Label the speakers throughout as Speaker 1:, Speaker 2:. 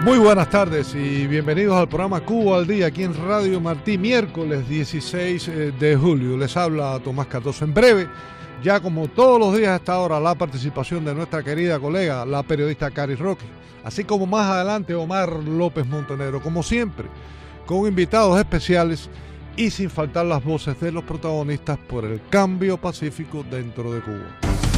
Speaker 1: Muy buenas tardes y bienvenidos al programa Cuba al Día aquí en Radio Martí, miércoles 16 de julio. Les habla Tomás Cardoso. En breve, ya como todos los días a esta hora, la participación de nuestra querida colega, la periodista Cari Roque, así como más adelante Omar López Montenegro, como siempre, con invitados especiales y sin faltar las voces de los protagonistas por el cambio pacífico dentro de Cuba.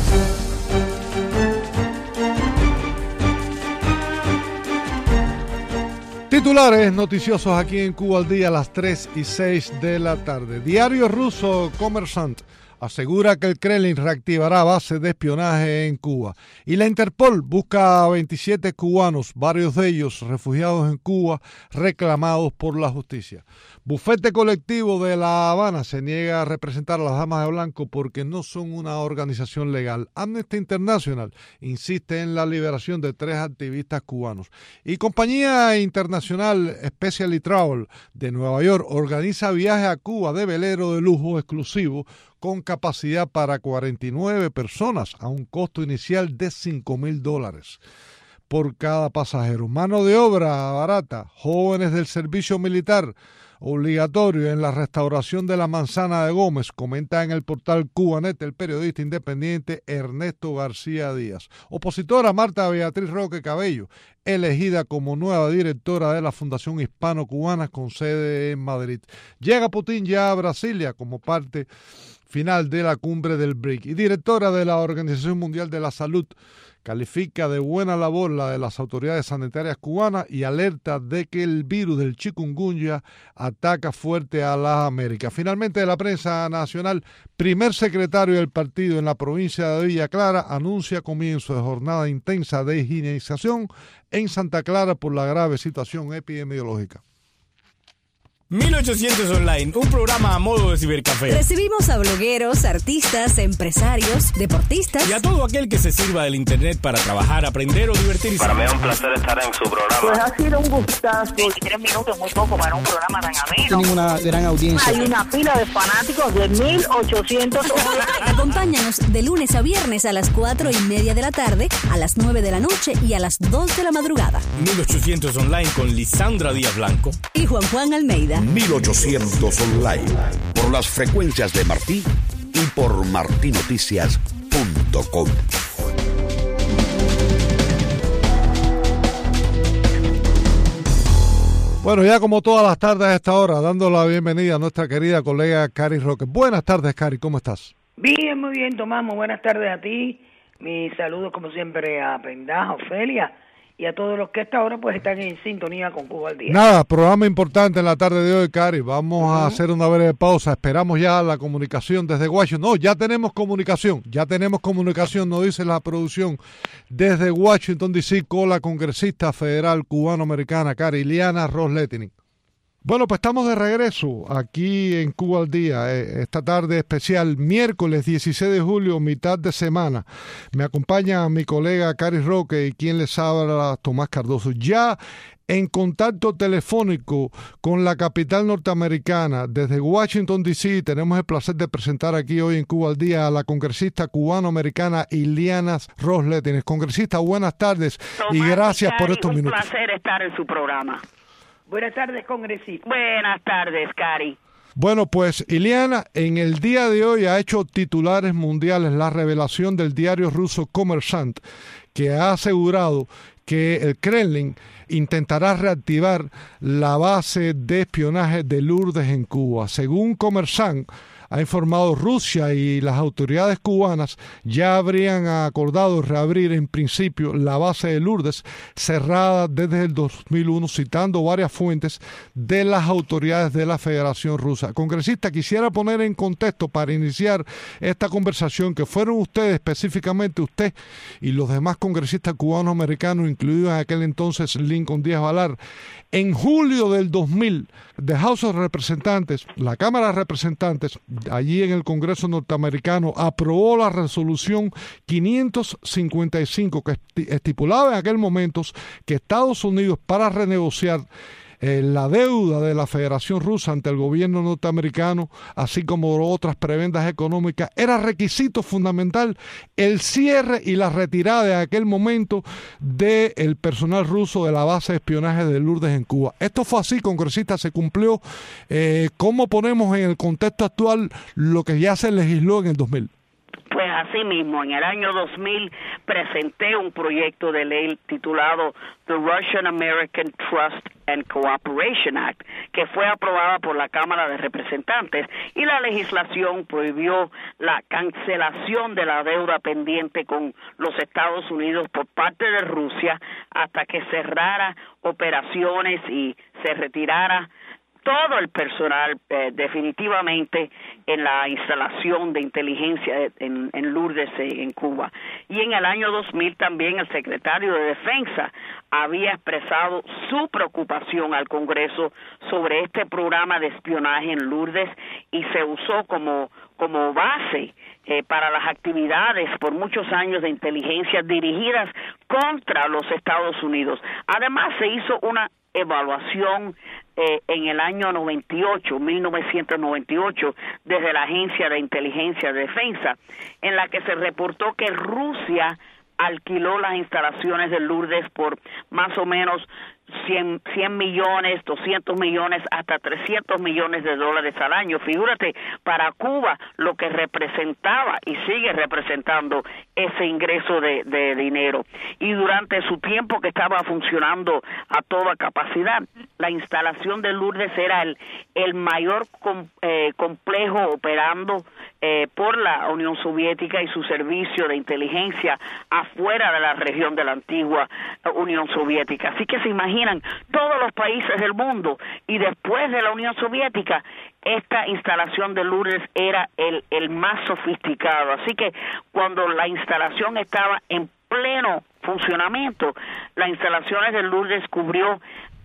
Speaker 1: Titulares noticiosos aquí en Cuba al Día a las 3 y 6 de la tarde. Diario ruso Kommersant asegura que el Kremlin reactivará bases de espionaje en Cuba. Y la Interpol busca a 27 cubanos, varios de ellos refugiados en Cuba, reclamados por la justicia. Bufete colectivo de La Habana se niega a representar a las damas de blanco porque no son una organización legal. Amnesty International insiste en la liberación de 3 activistas cubanos. Y Compañía Internacional Specialty Travel de Nueva York organiza viajes a Cuba de velero de lujo exclusivo con capacidad para 49 personas a un costo inicial de $5,000 por cada pasajero. Mano de obra barata, jóvenes del servicio militar obligatorio en la restauración de la Manzana de Gómez, comenta en el portal Cubanet el periodista independiente Ernesto García Díaz. Opositora Marta Beatriz Roque Cabello, elegida como nueva directora de la Fundación Hispano-Cubana con sede en Madrid. Llega Putin ya a Brasilia como parte final de la cumbre del BRIC y directora de la Organización Mundial de la Salud. Califica de buena labor la de las autoridades sanitarias cubanas y alerta de que el virus del chikungunya ataca fuerte a las Américas. Finalmente, de la prensa nacional, primer secretario del partido en la provincia de Villa Clara anuncia comienzo de jornada intensa de higienización en Santa Clara por la grave situación epidemiológica.
Speaker 2: 1800 Online, un programa a modo de cibercafé.
Speaker 3: Recibimos a blogueros, artistas, empresarios, deportistas
Speaker 2: y a todo aquel que se sirva del internet para trabajar, aprender o divertirse.
Speaker 4: Para mí es un placer estar en su programa.
Speaker 5: Pues ha sido un gustazo.
Speaker 6: 23 minutos muy poco para un programa tan ameno.
Speaker 7: Tienen una gran audiencia.
Speaker 5: Hay una pila de fanáticos de 1800 Online.
Speaker 3: Acompáñanos de lunes a viernes a las 4:30 de la tarde, a las 9 de la noche y a las 2 de la madrugada.
Speaker 2: 1800 Online con Lisandra Díaz Blanco
Speaker 3: y Juan Almeida.
Speaker 8: 1800 Online, por las frecuencias de Martí y por martinoticias.com.
Speaker 1: Bueno, ya como todas las tardes a esta hora, dando la bienvenida a nuestra querida colega Cari Roque. Buenas tardes, Cari, ¿cómo estás?
Speaker 6: Bien, muy bien, Tomás, muy buenas tardes a ti. Mis saludos, como siempre, a Pendaja, Ofelia, y a todos los que a esta hora pues están en sintonía con Cuba al Día.
Speaker 1: Nada, programa importante en la tarde de hoy, Cari. Vamos a hacer una breve pausa. Esperamos ya la comunicación desde Washington. No, ya tenemos comunicación, nos dice la producción desde Washington, D.C. con la congresista federal cubano-americana, Cari Ileana Ros-Lehtinen. Bueno, pues estamos de regreso aquí en Cuba al Día, esta tarde especial, miércoles 16 de julio, mitad de semana. Me acompaña mi colega Cari Roque y quien les habla, Tomás Cardoso. Ya en contacto telefónico con la capital norteamericana, desde Washington, D.C., tenemos el placer de presentar aquí hoy en Cuba al Día a la congresista cubano-americana Ileana Ros-Lehtinen. Congresista, buenas tardes.
Speaker 6: Tomás,
Speaker 1: y gracias
Speaker 6: Cari,
Speaker 1: por estos minutos.
Speaker 6: Un placer estar en su programa. Buenas tardes, congresista. Buenas tardes, Cari.
Speaker 1: Bueno, pues Ileana, en el día de hoy ha hecho titulares mundiales la revelación del diario ruso Kommersant, que ha asegurado que el Kremlin intentará reactivar la base de espionaje de Lourdes en Cuba. Según Kommersant, ha informado Rusia y las autoridades cubanas ya habrían acordado reabrir en principio la base de Lourdes, cerrada desde el 2001, citando varias fuentes de las autoridades de la Federación Rusa. Congresista, quisiera poner en contexto para iniciar esta conversación que fueron ustedes, específicamente usted y los demás congresistas cubanos americanos, incluidos en aquel entonces Lincoln Díaz Valar, en julio del 2000, The House of Representantes, la Cámara de Representantes, allí en el Congreso norteamericano, aprobó la resolución 555 que estipulaba en aquel momento que Estados Unidos, para renegociar la deuda de la Federación Rusa ante el gobierno norteamericano, así como otras prebendas económicas, era requisito fundamental el cierre y la retirada de aquel momento del personal ruso de la base de espionaje de Lourdes en Cuba. Esto fue así, congresista, se cumplió. ¿Cómo ponemos en el contexto actual lo que ya se legisló en el 2000?
Speaker 7: Pues así mismo, en el año 2000 presenté un proyecto de ley titulado The Russian American Trust and Cooperation Act, que fue aprobada por la Cámara de Representantes, y la legislación prohibió la cancelación de la deuda pendiente con los Estados Unidos por parte de Rusia hasta que cerrara operaciones y se retirara todo el personal definitivamente en la instalación de inteligencia en Lourdes, en Cuba. Y en el año 2000 también el secretario de Defensa había expresado su preocupación al Congreso sobre este programa de espionaje en Lourdes y se usó como base para las actividades por muchos años de inteligencia dirigidas contra los Estados Unidos. Además, se hizo una evaluación en el año 1998, desde la Agencia de Inteligencia de Defensa, en la que se reportó que Rusia alquiló las instalaciones de Lourdes por más o menos 100 millones, 200 millones, hasta 300 millones de dólares al año. Figúrate, para Cuba lo que representaba y sigue representando ese ingreso de dinero. Y durante su tiempo que estaba funcionando a toda capacidad, la instalación de Lourdes era el mayor complejo operando por la Unión Soviética y su servicio de inteligencia afuera de la región de la antigua Unión Soviética. Así que se imaginan todos los países del mundo, y después de la Unión Soviética esta instalación de Lourdes era el más sofisticado. Así que cuando la instalación estaba en pleno funcionamiento, las instalaciones de Lourdes cubrió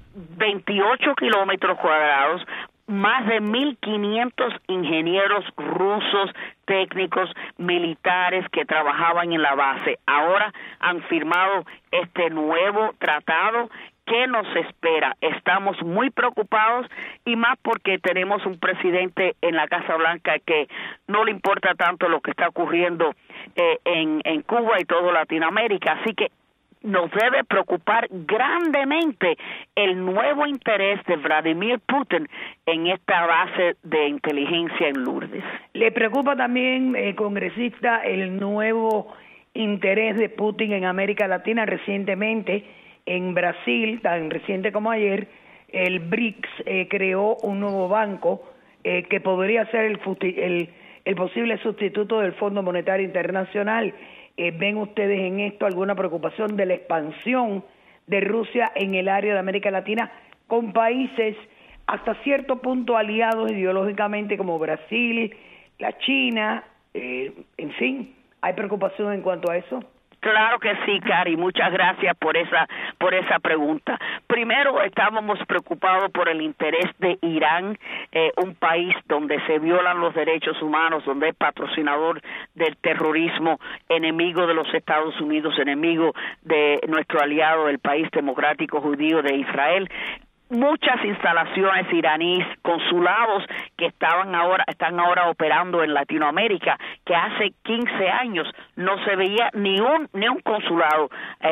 Speaker 7: 28 kilómetros cuadrados, más de 1.500 ingenieros rusos, técnicos, militares que trabajaban en la base. Ahora han firmado este nuevo tratado. ¿Qué nos espera? Estamos muy preocupados, y más porque tenemos un presidente en la Casa Blanca que no le importa tanto lo que está ocurriendo en Cuba y toda Latinoamérica. Así que nos debe preocupar grandemente el nuevo interés de Vladimir Putin en esta base de inteligencia en Lourdes.
Speaker 6: ¿Le preocupa también, congresista, el nuevo interés de Putin en América Latina? Recientemente en Brasil, tan reciente como ayer, el BRICS creó un nuevo banco que podría ser el posible sustituto del Fondo Monetario Internacional. ¿Ven ustedes en esto alguna preocupación de la expansión de Rusia en el área de América Latina con países hasta cierto punto aliados ideológicamente como Brasil, la China, en fin? ¿Hay preocupación en cuanto a eso?
Speaker 7: Claro que sí, Cari, muchas gracias por esa pregunta. Primero, estábamos preocupados por el interés de Irán, un país donde se violan los derechos humanos, donde es patrocinador del terrorismo, enemigo de los Estados Unidos, enemigo de nuestro aliado, el país democrático judío de Israel. Muchas instalaciones iraníes, consulados que están ahora operando en Latinoamérica, que hace 15 años no se veía ni un consulado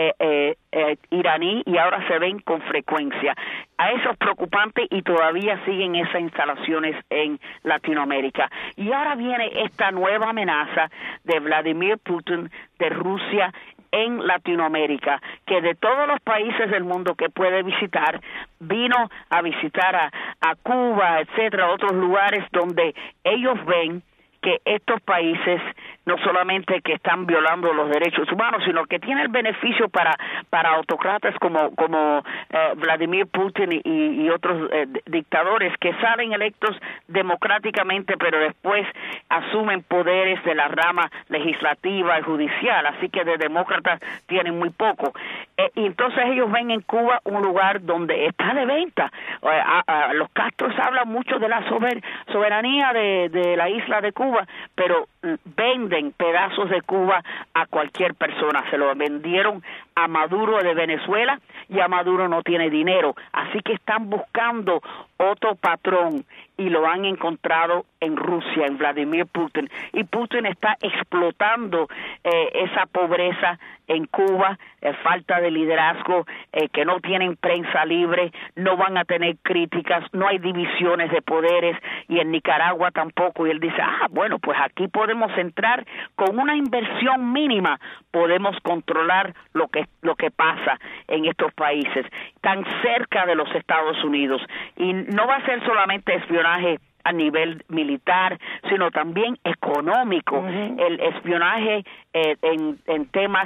Speaker 7: iraní, y ahora se ven con frecuencia. A eso es preocupante, y todavía siguen esas instalaciones en Latinoamérica. Y ahora viene esta nueva amenaza de Vladimir Putin, de Rusia, en Latinoamérica, que de todos los países del mundo que puede visitar, vino a visitar a Cuba, etcétera, otros lugares donde ellos ven que estos países no solamente que están violando los derechos humanos, sino que tiene el beneficio para autocratas como Vladimir Putin y otros dictadores que salen electos democráticamente, pero después asumen poderes de la rama legislativa y judicial, así que de demócratas tienen muy poco. Y entonces ellos ven en Cuba un lugar donde está de venta. Los Castros hablan mucho de la soberanía de la isla de Cuba, pero venden pedazos de Cuba a cualquier persona. Se lo vendieron a Maduro de Venezuela, ya Maduro no tiene dinero, así que están buscando otro patrón y lo han encontrado en Rusia, en Vladimir Putin, y Putin está explotando esa pobreza en Cuba, falta de liderazgo, que no tienen prensa libre, no van a tener críticas, no hay divisiones de poderes, y en Nicaragua tampoco, y él dice, bueno, pues aquí podemos entrar con una inversión mínima, podemos controlar lo que pasa en estos países, tan cerca de los Estados Unidos, y no va a ser solamente espionaje a nivel militar, sino también económico. El espionaje en temas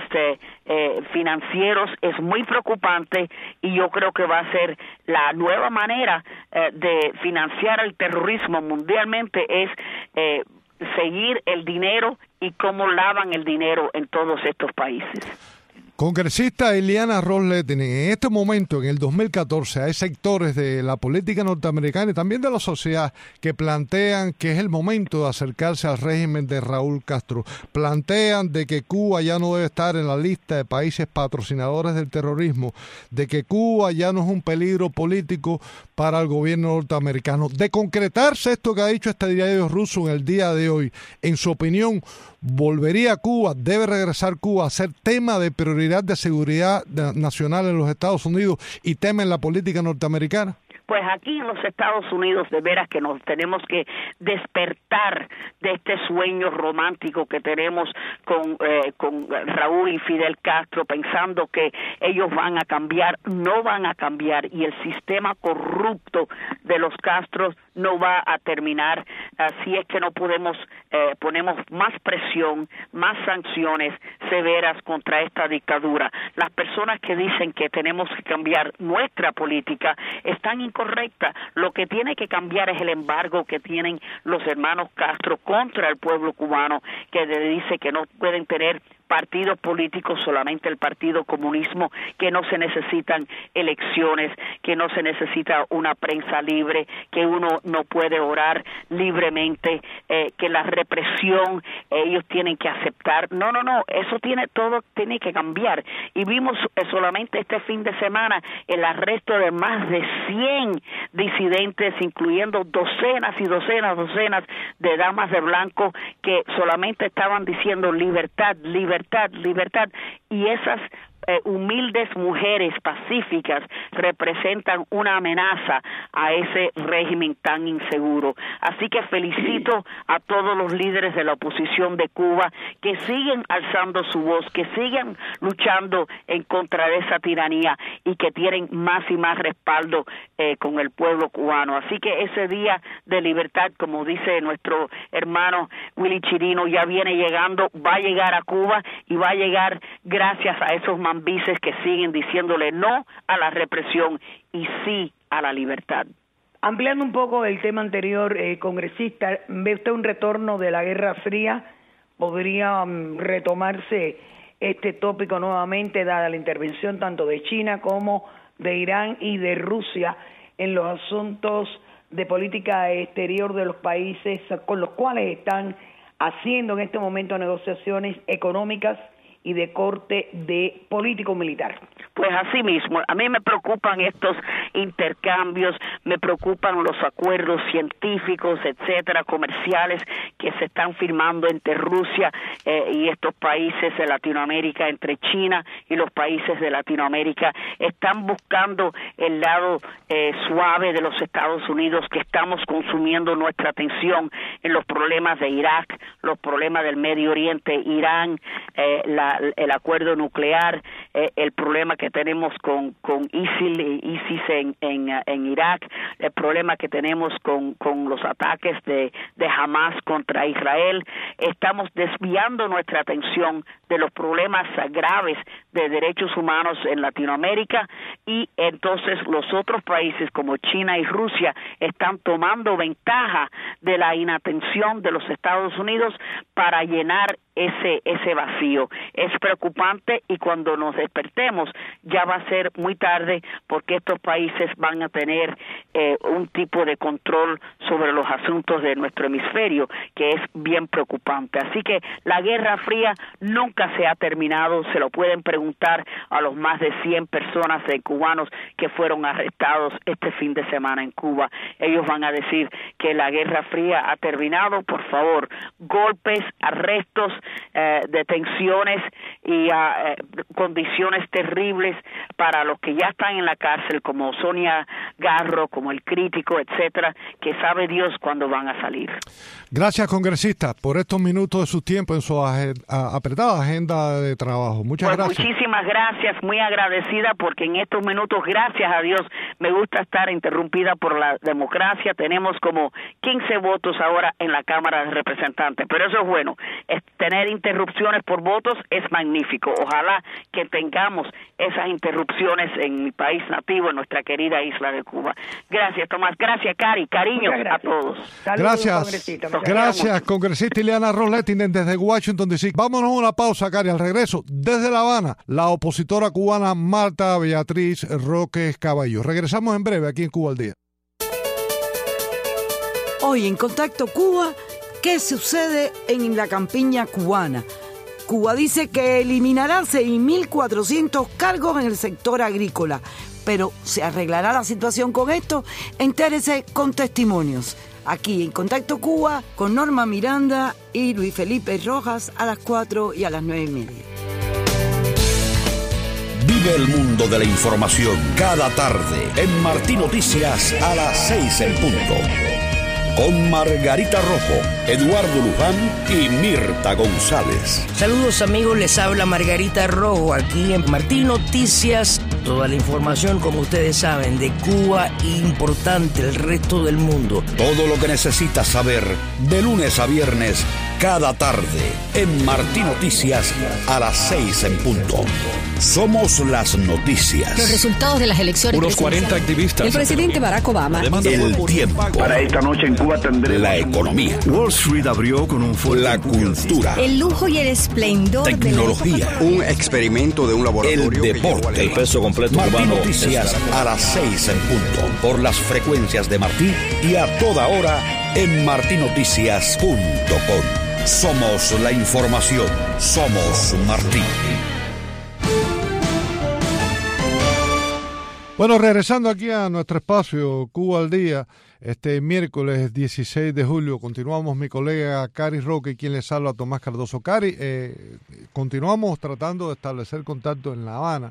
Speaker 7: financieros es muy preocupante, y yo creo que va a ser la nueva manera de financiar el terrorismo mundialmente, es seguir el dinero y cómo lavan el dinero en todos estos países.
Speaker 1: Congresista Ileana Ros-Lehtinen, en este momento, en el 2014, hay sectores de la política norteamericana y también de la sociedad que plantean que es el momento de acercarse al régimen de Raúl Castro. Plantean de que Cuba ya no debe estar en la lista de países patrocinadores del terrorismo, de que Cuba ya no es un peligro político para el gobierno norteamericano. De concretarse esto que ha dicho este diario ruso en el día de hoy, en su opinión, ¿volvería Cuba, debe regresar Cuba a ser tema de prioridad de seguridad nacional en los Estados Unidos y tema en la política norteamericana?
Speaker 7: Pues aquí en los Estados Unidos de veras que nos tenemos que despertar de este sueño romántico que tenemos con Raúl y Fidel Castro, pensando que ellos van a cambiar. No van a cambiar, y el sistema corrupto de los Castros no va a terminar si es que no ponemos más presión, más sanciones severas contra esta dictadura. Las personas que dicen que tenemos que cambiar nuestra política están incorrectas. Lo que tiene que cambiar es el embargo que tienen los hermanos Castro contra el pueblo cubano, que dice que no pueden tener partidos políticos, solamente el Partido Comunismo, que no se necesitan elecciones, que no se necesita una prensa libre, que uno no puede orar libremente, que la represión ellos tienen que aceptar. No, eso todo tiene que cambiar. Y vimos solamente este fin de semana el arresto de más de 100 disidentes, incluyendo docenas y docenas de damas de blanco que solamente estaban diciendo libertad, y esas humildes mujeres pacíficas representan una amenaza a ese régimen tan inseguro. Así que felicito a todos los líderes de la oposición de Cuba que siguen alzando su voz, que sigan luchando en contra de esa tiranía y que tienen más y más respaldo con el pueblo cubano. Así que ese día de libertad, como dice nuestro hermano Willy Chirino, ya viene llegando, va a llegar a Cuba y va a llegar gracias a esos mambises que siguen diciéndole no a la represión y sí a la libertad.
Speaker 6: Ampliando un poco el tema anterior, congresista, ¿ve usted un retorno de la Guerra Fría? ¿Podría retomarse este tópico nuevamente, dada la intervención tanto de China como de Irán y de Rusia en los asuntos de política exterior de los países con los cuales están haciendo en este momento negociaciones económicas y de corte de político-militar?
Speaker 7: Pues así mismo, a mí me preocupan estos intercambios, me preocupan los acuerdos científicos, etcétera, comerciales que se están firmando entre Rusia y estos países de Latinoamérica, entre China y los países de Latinoamérica. Están buscando el lado suave de los Estados Unidos, que estamos consumiendo nuestra atención en los problemas de Irak, los problemas del Medio Oriente, Irán, el acuerdo nuclear, el problema que tenemos con ISIS en Irak, el problema que tenemos con los ataques de Hamas contra Israel. Estamos desviando nuestra atención de los problemas graves de derechos humanos en Latinoamérica, y entonces los otros países como China y Rusia están tomando ventaja de la inatención de los Estados Unidos para llenar ese vacío. Es preocupante, y cuando nos despertemos, ya va a ser muy tarde, porque estos países van a tener un tipo de control sobre los asuntos de nuestro hemisferio que es bien preocupante. Así que la Guerra Fría nunca se ha terminado. Se lo pueden preguntar a los más de 100 personas cubanos que fueron arrestados este fin de semana en Cuba. Ellos van a decir que la Guerra Fría ha terminado. Por favor, golpes, arrestos, detenciones y condiciones terribles para los que ya están en la cárcel, como Sonia Garro, como el crítico, etcétera, que sabe Dios cuándo van a salir.
Speaker 1: Gracias, congresista, por estos minutos de su tiempo en su apretada agenda de trabajo. Muchas gracias.
Speaker 7: Muchísimas gracias, muy agradecida, porque en estos minutos, gracias a Dios, me gusta estar interrumpida por la democracia. Tenemos como 15 votos ahora en la Cámara de Representantes, pero eso es bueno. Tener interrupciones por votos es magnífico. Ojalá que tengamos esas interrupciones en mi país nativo, en nuestra querida isla de Cuba. Gracias, Tomás. Gracias, Cari. Cariño a todos.
Speaker 6: Saludos,
Speaker 1: Gracias, congresista Ileana Ros Lehtinen desde Washington, D.C. Vámonos a una pausa, Cari. Al regreso, desde La Habana, la opositora cubana Marta Beatriz Roque Caballo. Regresamos en breve aquí en Cuba al Día.
Speaker 9: Hoy en Contacto Cuba, ¿qué sucede en la campiña cubana? Cuba dice que eliminará 6.400 cargos en el sector agrícola, pero ¿se arreglará la situación con esto? Entérese con testimonios. Aquí en Contacto Cuba con Norma Miranda y Luis Felipe Rojas a las 4 y a las 9:30.
Speaker 8: Vive el mundo de la información cada tarde en Martí Noticias a las 6 en punto. Con Margarita Rojo, Eduardo Luján y Mirta González.
Speaker 10: Saludos amigos, les habla Margarita Rojo aquí en Martí Noticias. Toda la información, como ustedes saben, de Cuba importante el resto del mundo.
Speaker 8: Todo lo que necesitas saber de lunes a viernes cada tarde en Martí Noticias a las 6 en punto. Somos las noticias.
Speaker 3: Los resultados de las elecciones.
Speaker 2: Unos 40 activistas.
Speaker 3: El presidente Barack Obama.
Speaker 8: El tiempo.
Speaker 11: Para esta noche en Cuba tendremos
Speaker 8: la economía.
Speaker 11: Wall Street abrió con un fuerte
Speaker 8: la cultura.
Speaker 3: El lujo y el esplendor.
Speaker 8: Tecnología.
Speaker 11: Un experimento de un laboratorio.
Speaker 8: El deporte.
Speaker 2: El peso completo
Speaker 8: Martí
Speaker 2: cubano.
Speaker 8: Noticias a las 6 en punto. Por las frecuencias de Martí y a toda hora en martinoticias.com. Somos la información. Somos Martí.
Speaker 1: Bueno, regresando aquí a nuestro espacio Cuba al Día, este miércoles 16 de julio, continuamos mi colega Cari Roque, quien les habla, Tomás Cardoso. Cari, continuamos tratando de establecer contacto en La Habana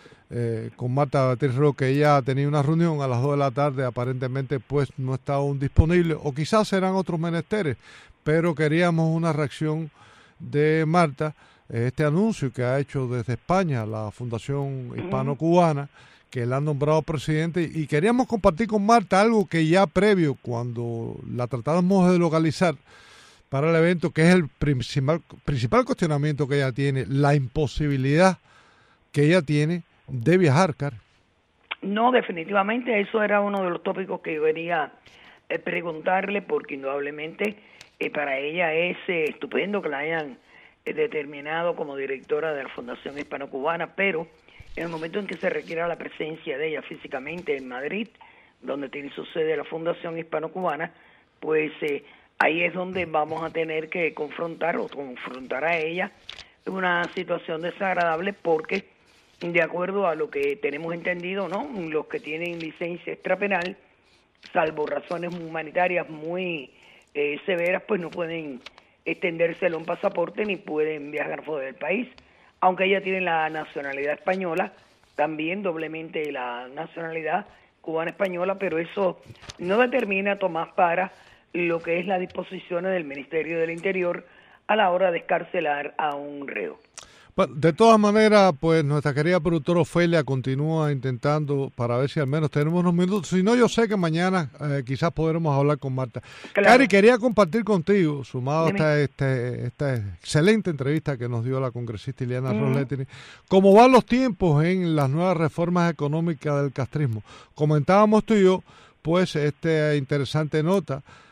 Speaker 1: con Marta Beatriz Roque. Ella ha tenido una reunión a las 2 de la tarde, aparentemente pues no está aún disponible, o quizás serán otros menesteres, pero queríamos una reacción de Marta, este anuncio que ha hecho desde España la Fundación Hispano-Cubana, que la han nombrado presidente, y queríamos compartir con Marta algo que ya previo, cuando la tratábamos de localizar para el evento, que es el principal cuestionamiento que ella tiene, la imposibilidad que ella tiene de viajar, Cari.
Speaker 6: No, definitivamente eso era uno de los tópicos que yo quería preguntarle, porque indudablemente para ella es estupendo que la hayan determinado como directora de la Fundación Hispano-Cubana, pero en el momento en que se requiera la presencia de ella físicamente en Madrid, donde tiene su sede la Fundación Hispano-Cubana, pues ahí es donde vamos a tener que confrontar a ella una situación desagradable, porque de acuerdo a lo que tenemos entendido, ¿no?, los que tienen licencia extrapenal, salvo razones humanitarias muy severas, pues no pueden extendérselo un pasaporte ni pueden viajar fuera del país. Aunque ella tiene la nacionalidad española, también doblemente la nacionalidad cubana-española, pero eso no determina, Tomás, para lo que es las disposiciones del Ministerio del Interior a la hora de excarcelar a un reo.
Speaker 1: Bueno, de todas maneras, pues nuestra querida productora Ofelia continúa intentando para ver si al menos tenemos unos minutos. Si no, yo sé que mañana quizás podremos hablar con Marta. Claro. Cari, quería compartir contigo, sumado a esta excelente entrevista que nos dio la congresista Ileana Ros Lehtinen, cómo van los tiempos en las nuevas reformas económicas del castrismo. Comentábamos tú y yo, pues, esta interesante nota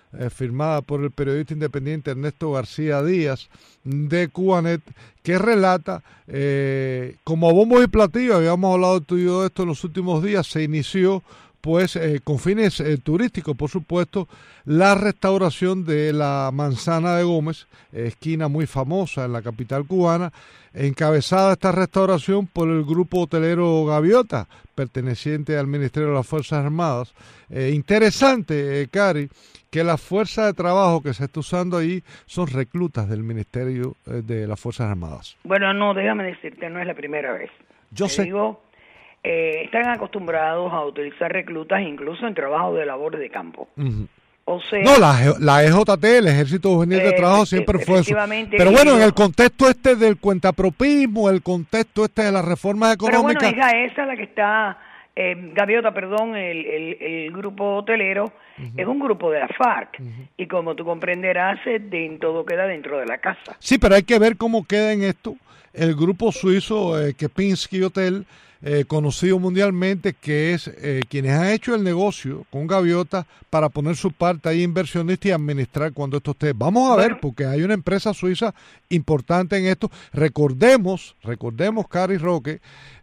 Speaker 1: firmada por el periodista independiente Ernesto García Díaz de Cubanet, que relata, como bombo y platillo, habíamos hablado tú y yo de esto en los últimos días, se inició pues con fines turísticos, por supuesto, la restauración de la Manzana de Gómez, esquina muy famosa en la capital cubana, encabezada esta restauración por el grupo hotelero Gaviota, perteneciente al Ministerio de las Fuerzas Armadas. Interesante, Cari, que la fuerza de trabajo que se está usando ahí son reclutas del Ministerio de las Fuerzas Armadas.
Speaker 6: Bueno, no, déjame decirte, no es la primera vez.
Speaker 1: Yo sé.
Speaker 6: Digo, están acostumbrados a utilizar reclutas incluso en trabajo de labor de campo.
Speaker 1: Uh-huh.
Speaker 6: O sea,
Speaker 1: no, la EJT, el Ejército Juvenil de Trabajo, siempre fue eso. Pero bueno, en el contexto este del cuentapropismo, el contexto este de las reformas económicas...
Speaker 6: Pero bueno, esa es la que está, Gaviota, perdón, el grupo hotelero, es un grupo de la FARC, y como tú comprenderás, todo queda dentro de la casa.
Speaker 1: Sí, pero hay que ver cómo queda en esto el grupo suizo Kempinski Hotel, conocido mundialmente, que es quienes han hecho el negocio con Gaviota para poner su parte ahí inversionista y administrar cuando esto esté. Vamos a ver, porque hay una empresa suiza importante en esto. Recordemos, Cari Roque,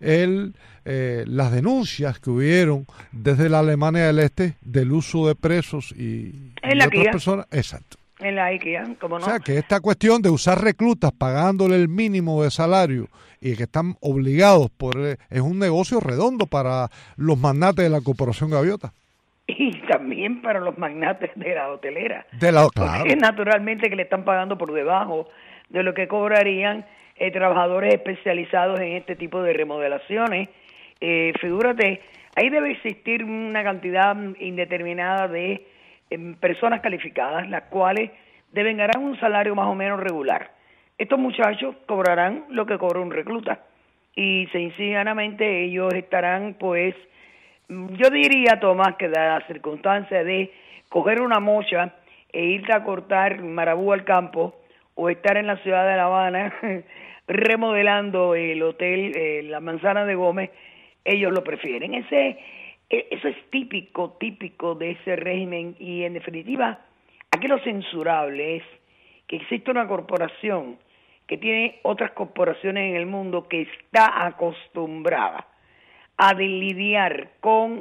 Speaker 1: las denuncias que hubieron desde la Alemania del Este del uso de presos y otras personas. Exacto.
Speaker 6: En la IKEA, ¿cómo no?
Speaker 1: O sea, que esta cuestión de usar reclutas pagándole el mínimo de salario y que están obligados es un negocio redondo para los magnates de la Corporación Gaviota.
Speaker 6: Y también para los magnates de la hotelera.
Speaker 1: Claro.
Speaker 6: Porque naturalmente que le están pagando por debajo de lo que cobrarían trabajadores especializados en este tipo de remodelaciones. Figúrate, ahí debe existir una cantidad indeterminada de personas calificadas, las cuales deben ganar un salario más o menos regular. Estos muchachos cobrarán lo que cobra un recluta y sencillamente ellos estarán, pues, yo diría, Tomás, que da la circunstancia de coger una mocha e irte a cortar marabú al campo o estar en la ciudad de La Habana remodelando el hotel La Manzana de Gómez, ellos lo prefieren. Eso es típico de ese régimen y en definitiva, aquí lo censurable es que existe una corporación que tiene otras corporaciones en el mundo que está acostumbrada a lidiar con,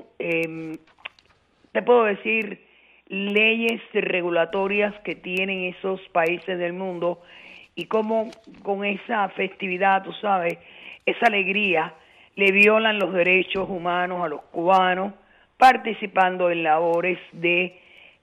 Speaker 6: te puedo decir, leyes regulatorias que tienen esos países del mundo y cómo con esa festividad, tú sabes, esa alegría, le violan los derechos humanos a los cubanos participando en labores de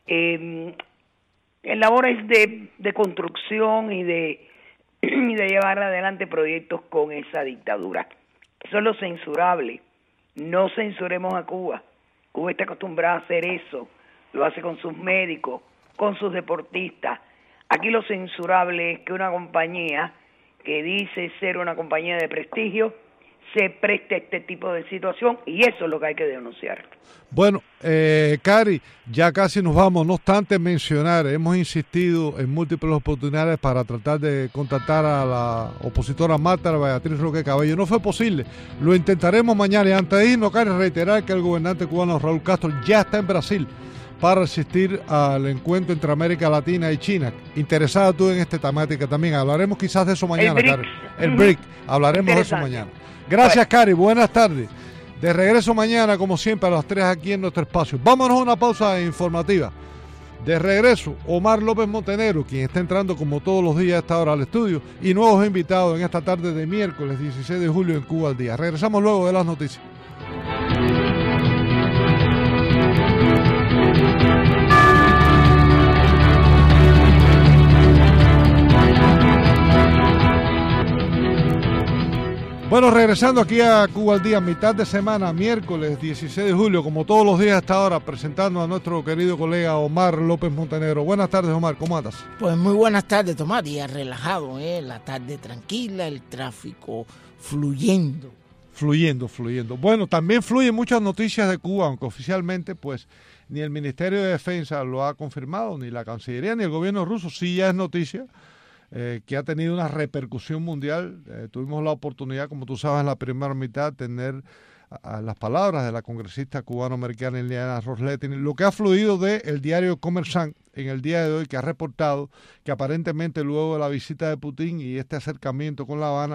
Speaker 6: construcción y de llevar adelante proyectos con esa dictadura. Eso es lo censurable. No censuremos a Cuba. Cuba está acostumbrada a hacer eso. Lo hace con sus médicos, con sus deportistas. Aquí lo censurable es que una compañía que dice ser una compañía de prestigio se preste a este tipo de situación y eso es lo que hay que denunciar.
Speaker 1: Bueno, Cari, ya casi nos vamos, no obstante mencionar, hemos insistido en múltiples oportunidades para tratar de contactar a la opositora Marta Beatriz Roque Cabello. No fue posible, lo intentaremos mañana y antes de irnos, Cari, reiterar que el gobernante cubano Raúl Castro ya está en Brasil para asistir al encuentro entre América Latina y China. Interesada tú en esta temática también, hablaremos quizás de eso mañana, Cari. El BRIC, hablaremos de eso mañana. Gracias, Cari. Buenas tardes. De regreso mañana, como siempre, a las 3 aquí en nuestro espacio. Vámonos a una pausa informativa. De regreso, Omar López Montenegro, quien está entrando como todos los días a esta hora al estudio, y nuevos invitados en esta tarde de miércoles 16 de julio en Cuba al Día. Regresamos luego de las noticias. Bueno, regresando aquí a Cuba al Día, mitad de semana, miércoles 16 de julio, como todos los días hasta ahora, presentando a nuestro querido colega Omar López Montenegro. Buenas tardes, Omar, ¿cómo andas?
Speaker 10: Pues muy buenas tardes, Tomás, día relajado, la tarde tranquila, el tráfico fluyendo.
Speaker 1: Fluyendo. Bueno, también fluyen muchas noticias de Cuba, aunque oficialmente, pues, ni el Ministerio de Defensa lo ha confirmado, ni la Cancillería, ni el gobierno ruso. Sí ya es noticia. Que ha tenido una repercusión mundial. Tuvimos la oportunidad, como tú sabes, en la primera mitad, tener a las palabras de la congresista cubano-americana Ileana Ros-Lehtinen, lo que ha fluido del diario Commerçant en el día de hoy, que ha reportado que aparentemente luego de la visita de Putin y este acercamiento con La Habana,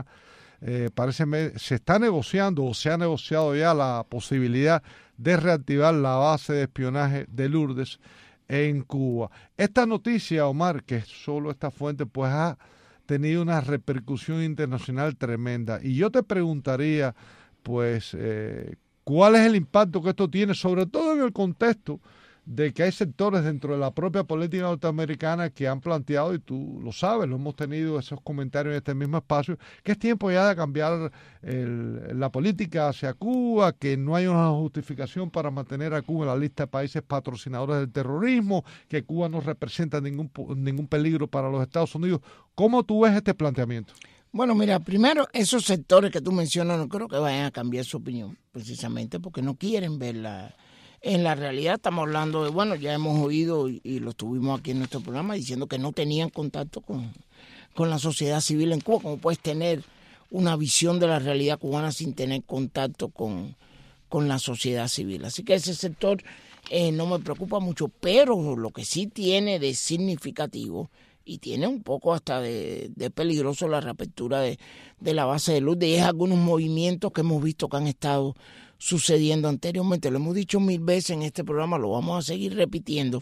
Speaker 1: se está negociando o se ha negociado ya la posibilidad de reactivar la base de espionaje de Lourdes en Cuba. Esta noticia, Omar, que es solo esta fuente, pues ha tenido una repercusión internacional tremenda. Y yo te preguntaría, pues, ¿cuál es el impacto que esto tiene, sobre todo en el contexto de que hay sectores dentro de la propia política norteamericana que han planteado, y tú lo sabes, lo hemos tenido esos comentarios en este mismo espacio, que es tiempo ya de cambiar la política hacia Cuba, que no hay una justificación para mantener a Cuba en la lista de países patrocinadores del terrorismo, que Cuba no representa ningún peligro para los Estados Unidos? ¿Cómo tú ves este planteamiento?
Speaker 12: Bueno, mira, primero, esos sectores que tú mencionas no creo que vayan a cambiar su opinión, precisamente porque no quieren verla. En la realidad estamos hablando de, bueno, ya hemos oído y lo tuvimos aquí en nuestro programa diciendo que no tenían contacto con la sociedad civil en Cuba. ¿Cómo puedes tener una visión de la realidad cubana sin tener contacto con la sociedad civil? Así que ese sector no me preocupa mucho, pero lo que sí tiene de significativo y tiene un poco hasta de peligroso la reapertura de la base de Lourdes, y es algunos movimientos que hemos visto que han estado sucediendo anteriormente. Lo hemos dicho 1000 veces en este programa, lo vamos a seguir repitiendo.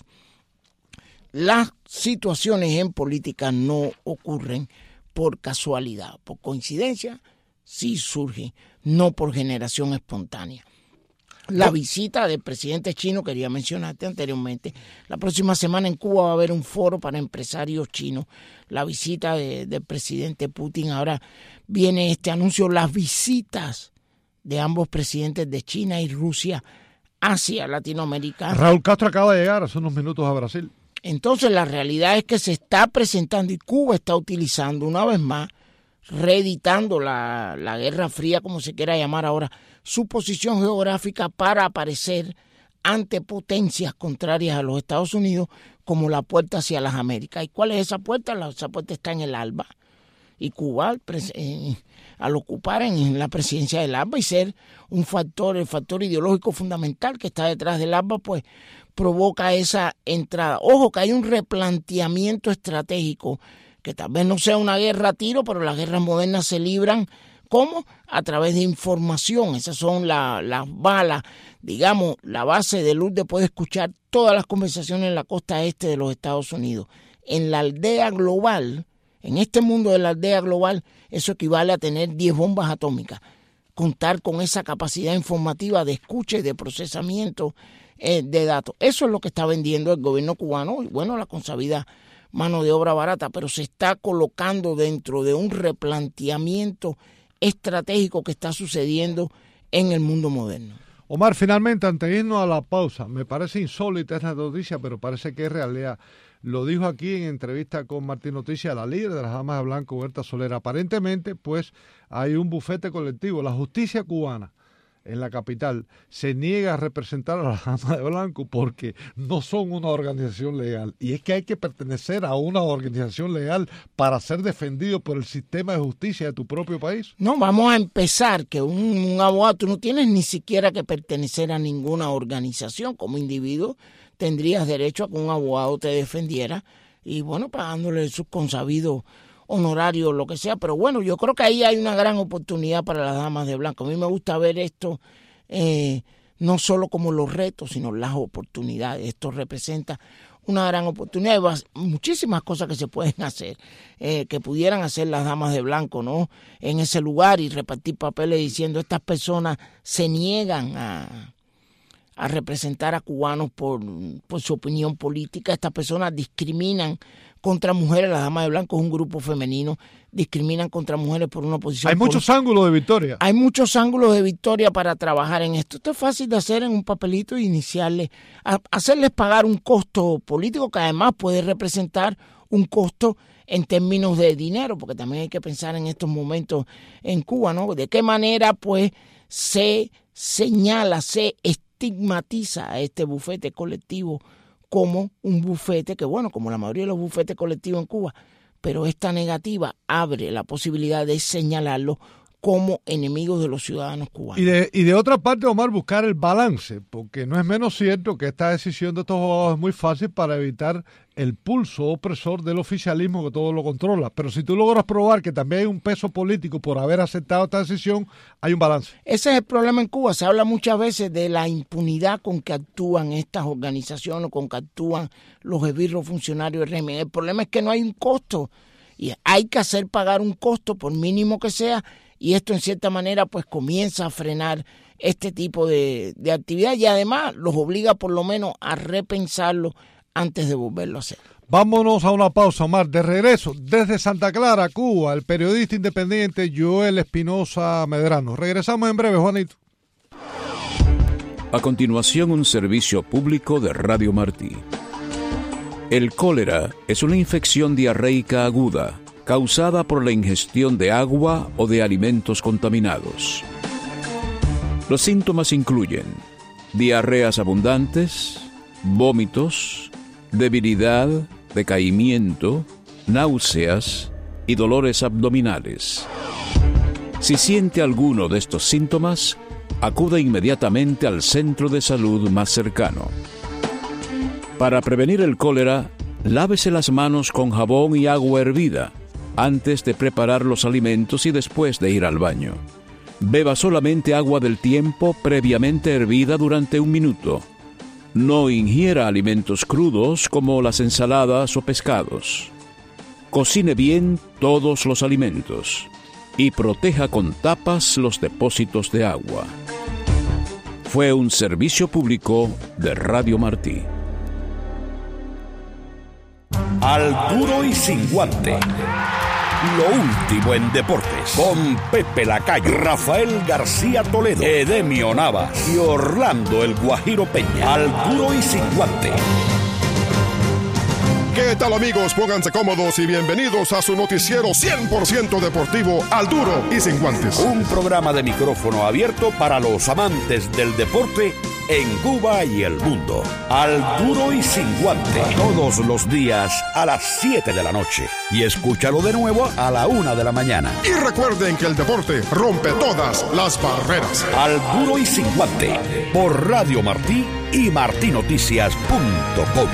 Speaker 12: Las situaciones en política no ocurren por casualidad, por coincidencia, sí surgen, no por generación espontánea. La visita del presidente chino, quería mencionarte anteriormente, la próxima semana en Cuba va a haber un foro para empresarios chinos. La visita del presidente Putin, ahora viene este anuncio, las visitas de ambos presidentes de China y Rusia hacia Latinoamérica.
Speaker 1: Raúl Castro acaba de llegar hace unos minutos a Brasil.
Speaker 12: Entonces la realidad es que se está presentando y Cuba está utilizando una vez más, reeditando la Guerra Fría, como se quiera llamar ahora, su posición geográfica para aparecer ante potencias contrarias a los Estados Unidos como la puerta hacia las Américas. ¿Y cuál es esa puerta? Esa puerta está en el ALBA. Y Cuba, al ocupar en la presidencia del ALBA y ser el factor ideológico fundamental que está detrás del ALBA, pues provoca esa entrada. Ojo, que hay un replanteamiento estratégico, que tal vez no sea una guerra a tiro, pero las guerras modernas se libran, ¿cómo? A través de información. Esas son las balas. Digamos, la base de Lourdes puede escuchar todas las conversaciones en la costa este de los Estados Unidos. En la aldea global, en este mundo de la aldea global, eso equivale a tener 10 bombas atómicas. Contar con esa capacidad informativa de escucha y de procesamiento de datos. Eso es lo que está vendiendo el gobierno cubano. Y bueno, la consabida mano de obra barata, pero se está colocando dentro de un replanteamiento estratégico que está sucediendo en el mundo moderno.
Speaker 1: Omar, finalmente, antes de irnos a la pausa, me parece insólita esta noticia, pero parece que es realidad. Lo dijo aquí en entrevista con Martín Noticias la líder de las Damas de Blanco, Berta Soler. Aparentemente, pues, hay un bufete colectivo. La justicia cubana en la capital se niega a representar a las Damas de Blanco porque no son una organización legal. Y es que hay que pertenecer a una organización legal para ser defendido por el sistema de justicia de tu propio país.
Speaker 12: No, vamos a empezar que un abogado, tú no tienes ni siquiera que pertenecer a ninguna organización. Como individuo tendrías derecho a que un abogado te defendiera y bueno, pagándole sus consabidos honorarios, lo que sea. Pero bueno, yo creo que ahí hay una gran oportunidad para las Damas de Blanco. A mí me gusta ver esto no solo como los retos, sino las oportunidades. Esto representa una gran oportunidad. Hay muchísimas cosas que se pueden hacer, que pudieran hacer las Damas de Blanco, ¿no? En ese lugar y repartir papeles diciendo estas personas se niegan a representar a cubanos por su opinión política. Estas personas discriminan contra mujeres. Las Damas de Blanco es un grupo femenino, discriminan contra mujeres por una posición.
Speaker 1: Hay muchos ángulos de victoria.
Speaker 12: Hay muchos ángulos de victoria para trabajar en esto. Esto es fácil de hacer en un papelito e iniciarle, hacerles pagar un costo político que además puede representar un costo en términos de dinero, porque también hay que pensar en estos momentos en Cuba, ¿no? De qué manera pues se señala, se estigmatiza a este bufete colectivo como un bufete que, bueno, como la mayoría de los bufetes colectivos en Cuba, pero esta negativa abre la posibilidad de señalarlo como enemigos de los ciudadanos cubanos.
Speaker 1: Y de otra parte, Omar, buscar el balance, porque no es menos cierto que esta decisión de estos abogados es muy fácil para evitar el pulso opresor del oficialismo que todo lo controla. Pero si tú logras probar que también hay un peso político por haber aceptado esta decisión, hay un balance.
Speaker 12: Ese es el problema en Cuba. Se habla muchas veces de la impunidad con que actúan estas organizaciones, con que actúan los esbirros funcionarios del régimen. El problema es que no hay un costo y hay que hacer pagar un costo por mínimo que sea, y esto en cierta manera pues comienza a frenar este tipo de actividad y además los obliga por lo menos a repensarlo antes de volverlo a hacer.
Speaker 1: Vámonos a una pausa, Omar. De regreso, desde Santa Clara, Cuba, el periodista independiente Joel Espinosa Medrano. Regresamos en breve, Juanito.
Speaker 13: A continuación, un servicio público de Radio Martí. El cólera es una infección diarreica aguda causada por la ingestión de agua o de alimentos contaminados. Los síntomas incluyen diarreas abundantes, vómitos, debilidad, decaimiento, náuseas y dolores abdominales. Si siente alguno de estos síntomas, acuda inmediatamente al centro de salud más cercano. Para prevenir el cólera, lávese las manos con jabón y agua hervida antes de preparar los alimentos y después de ir al baño. Beba solamente agua del tiempo previamente hervida durante 1 minuto. No ingiera alimentos crudos como las ensaladas o pescados. Cocine bien todos los alimentos y proteja con tapas los depósitos de agua. Fue un servicio público de Radio Martí.
Speaker 8: Al duro y sin guante. Lo último en deportes. Con Pepe Lacayo, Rafael García Toledo, Edemio Navas y Orlando el Guajiro Peña. Al duro y sin guante.
Speaker 14: ¿Qué tal, amigos? Pónganse cómodos y bienvenidos a su noticiero 100% deportivo, Al duro y sin guantes.
Speaker 8: Un programa de micrófono abierto para los amantes del deporte en Cuba y el mundo. Al duro y sin guante. Todos los días a las 7 de la noche. Y escúchalo de nuevo a la 1 de la mañana.
Speaker 14: Y recuerden que el deporte rompe todas las barreras.
Speaker 8: Al duro y sin guante. Por Radio Martí y martinoticias.com.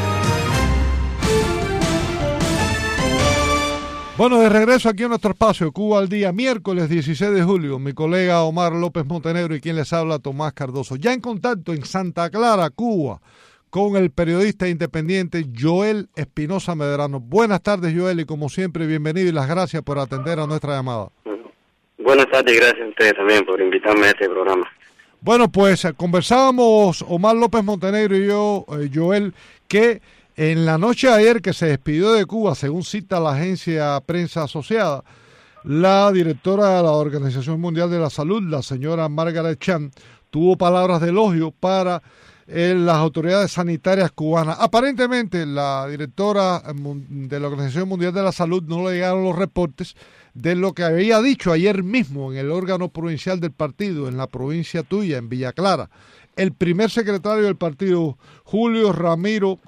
Speaker 1: Bueno, de regreso aquí en nuestro espacio, Cuba al Día, miércoles 16 de julio, mi colega Omar López Montenegro y quien les habla, Tomás Cardoso. Ya en contacto en Santa Clara, Cuba, con el periodista independiente Joel Espinosa Medrano. Buenas tardes, Joel, y como siempre, bienvenido y las gracias por atender a nuestra llamada.
Speaker 15: Buenas tardes y gracias a ustedes también por invitarme a este programa.
Speaker 1: Bueno, pues conversábamos Omar López Montenegro y yo, Joel, que en la noche de ayer que se despidió de Cuba, según cita la agencia Prensa Asociada, la directora de la Organización Mundial de la Salud, la señora Margaret Chan, tuvo palabras de elogio para las autoridades sanitarias cubanas. Aparentemente, la directora de la Organización Mundial de la Salud no le llegaron los reportes de lo que había dicho ayer mismo en el órgano provincial del partido, en la provincia tuya, en Villa Clara. El primer secretario del partido, Julio Ramiro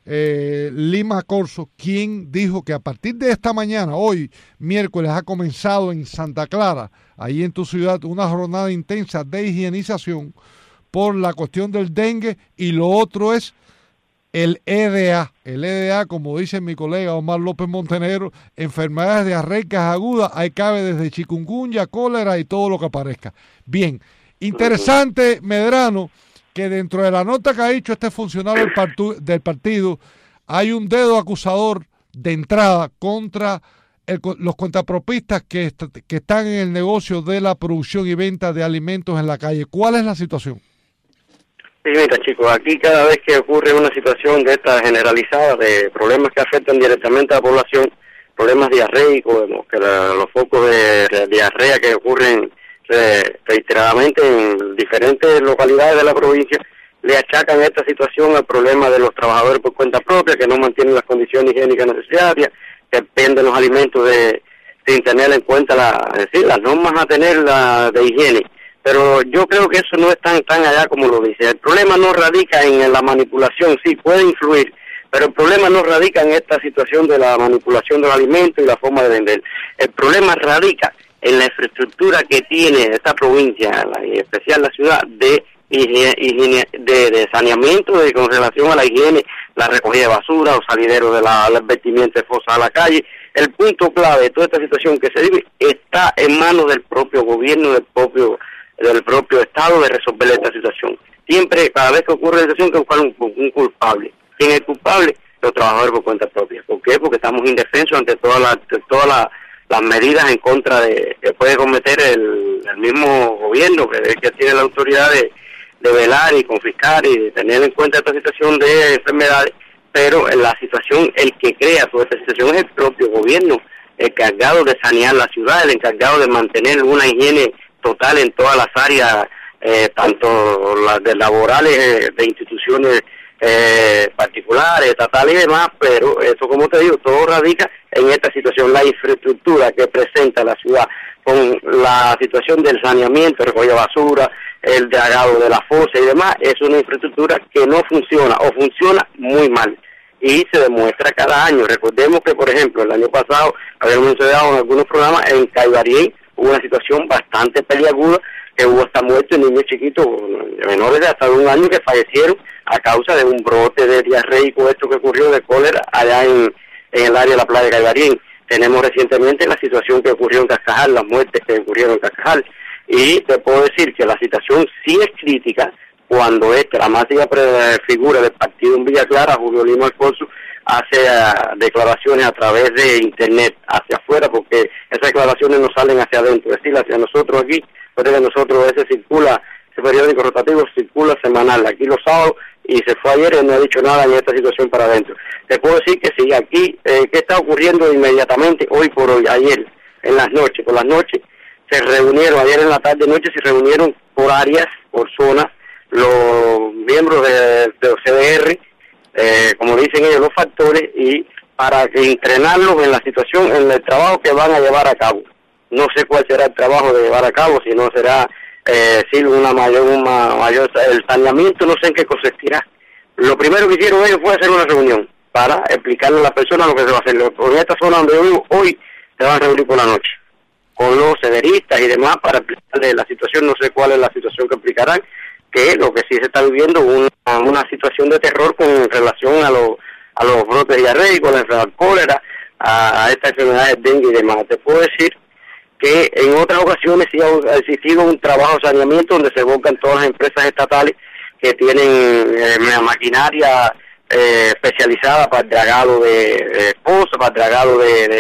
Speaker 1: Lima Corso, quien dijo que a partir de esta mañana, hoy miércoles, ha comenzado en Santa Clara, ahí en tu ciudad, una jornada intensa de higienización por la cuestión del dengue, y lo otro es el EDA. El EDA, como dice mi colega Omar López Montenegro, enfermedades diarreicas agudas, ahí cabe desde chikungunya, cólera y todo lo que aparezca. Bien, interesante, Medrano, que dentro de la nota que ha dicho este funcionario del partido, hay un dedo acusador de entrada contra los contrapropistas que están en el negocio de la producción y venta de alimentos en la calle. ¿Cuál es la situación?
Speaker 15: Sí, mira, chicos, aquí cada vez que ocurre una situación de esta generalizada, de problemas que afectan directamente a la población, problemas diarreicos, que los focos de diarrea que ocurren reiteradamente en diferentes localidades de la provincia, le achacan esta situación al problema de los trabajadores por cuenta propia, que no mantienen las condiciones higiénicas necesarias, que venden los alimentos sin tener en cuenta las normas a tener de higiene. Pero yo creo que eso no es tan allá como lo dice. El problema no radica en la manipulación, sí, puede influir, pero el problema no radica en esta situación de la manipulación de los alimentos y la forma de vender. El problema radica en la infraestructura que tiene esta provincia, en especial la ciudad, de saneamiento con relación a la higiene, la recogida de basura, los salideros de el vertimiento de fosas a la calle. El punto clave de toda esta situación que se vive está en manos del propio gobierno, del propio Estado, de resolver esta situación. Siempre, cada vez que ocurre una situación, que buscar un culpable. ¿Quién es el culpable? Los trabajadores por cuenta propia. ¿Por qué? Porque estamos indefensos ante todas las medidas en contra de que puede cometer el mismo gobierno, que tiene la autoridad de velar y confiscar y de tener en cuenta esta situación de enfermedades. Pero en la situación, el que crea toda esta situación es el propio gobierno, el encargado de sanear la ciudad, el encargado de mantener una higiene total en todas las áreas, tanto las de laborales, de instituciones particulares, estatales y demás. Pero eso, como te digo, todo radica en esta situación. La infraestructura que presenta la ciudad, con la situación del saneamiento, el recogido de basura, el dragado de la fosa y demás, es una infraestructura que no funciona o funciona muy mal. Y se demuestra cada año. Recordemos que, por ejemplo, el año pasado, habíamos mencionado en algunos programas, en Caibarien hubo una situación bastante peliaguda, que hubo hasta muertos niños chiquitos, menores de hasta 1 año, que fallecieron a causa de un brote de diarreico, esto que ocurrió de cólera allá en el área de la playa de Caibarien. Tenemos recientemente la situación que ocurrió en Cascajal, las muertes que ocurrieron en Cascajal. Y te puedo decir que la situación sí es crítica cuando la máxima figura del partido en Villa Clara, Julio Lima Alfonso, hace declaraciones a través de internet hacia afuera, porque esas declaraciones no salen hacia adentro, es decir, hacia nosotros aquí. Porque nosotros ese periódico rotativo circula semanal, aquí los sábados, y se fue ayer y no ha dicho nada en esta situación para adentro. Te puedo decir que sí, aquí, ¿qué está ocurriendo inmediatamente hoy por hoy? Ayer, en las noches, por las noches, se reunieron, ayer en la tarde-noche se reunieron por áreas, por zonas, los miembros de los CDR, como dicen ellos, los factores, y para entrenarlos en la situación, en el trabajo que van a llevar a cabo. No sé cuál será el trabajo de llevar a cabo, si no será una mayor el saneamiento, no sé en qué consistirá. Lo primero que hicieron ellos fue hacer una reunión para explicarle a las personas lo que se va a hacer. En esta zona donde yo vivo, hoy se van a reunir por la noche con los cederistas y demás para explicarle la situación. No sé cuál es la situación que explicarán, que lo que sí se está viviendo una situación de terror con relación a los brotes diarreicos, la enfermedad cólera, a estas enfermedades dengue y demás. Te puedo decir que en otras ocasiones sí ha existido un trabajo de saneamiento donde se evocan todas las empresas estatales que tienen maquinaria especializada para el dragado de pozas, para el dragado